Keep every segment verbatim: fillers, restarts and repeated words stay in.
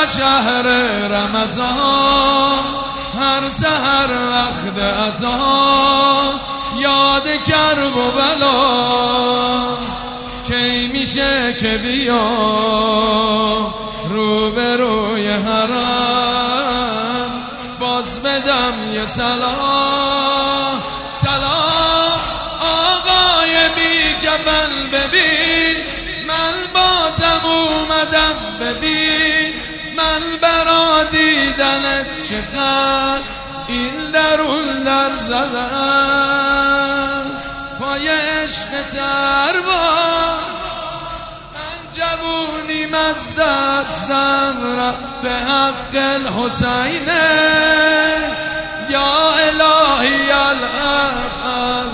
شهر رمضان هر سحر وقت اذان یاد کرب و بلا کی میشه که بیا رو به روی حرم باز بدم یه سلام سلام آقای بی جبل ببین من بازم اومدم ببین من برا دیدنت چقدر این درون در زدم پای عشق تربار من جوونیم از دستم رفت به حق الحسین یا الهی الحق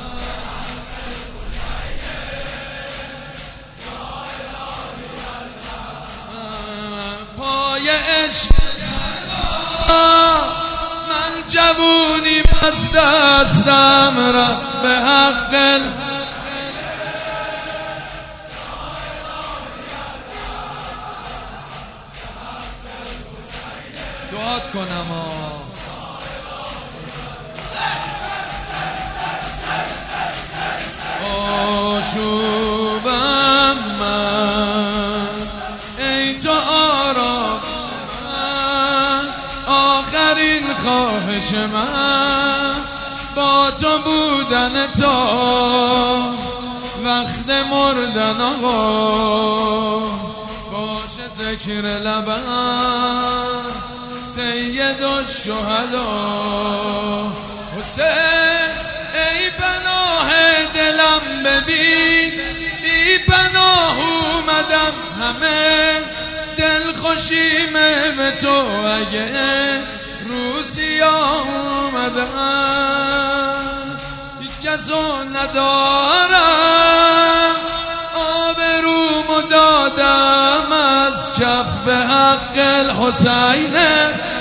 پای عشق من جوونیم از دستم رفت به حق دعات کنم آشوبم من ای تو آرامش من آخرین خواهش من با تو بودن تا وقت مردن آقا باشه ذکر لبم سید الشهدا حسین ای پناه دلم ببین بی پناه اومدم همه دل خوشیمه به تو اگه روسیا اومدم هیچ کسو ندارم آبرومو دادم از کف به حق الحسین